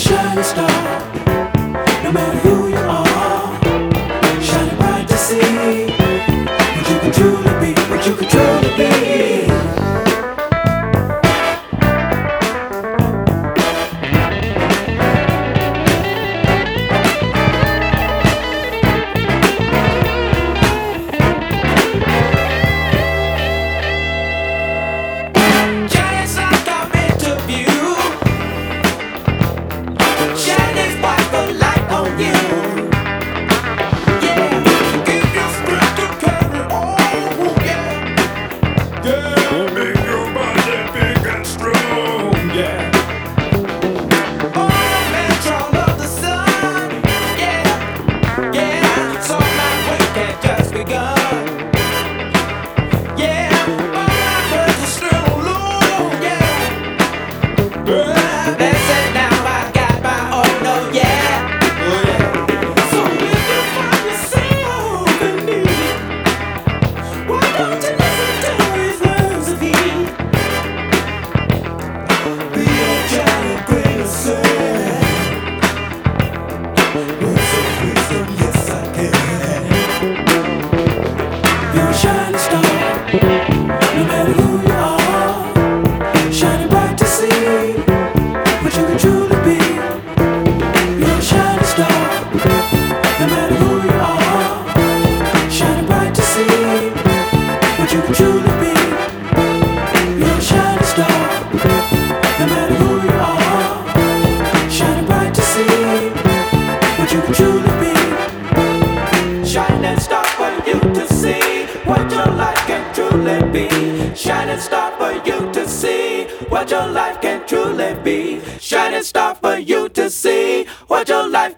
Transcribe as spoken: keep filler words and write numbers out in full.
shining star, no matter who you are, shining bright to see what you can truly be, what you can truly be. Shining star for you to see what your life can truly be. Shining star for you to see what your life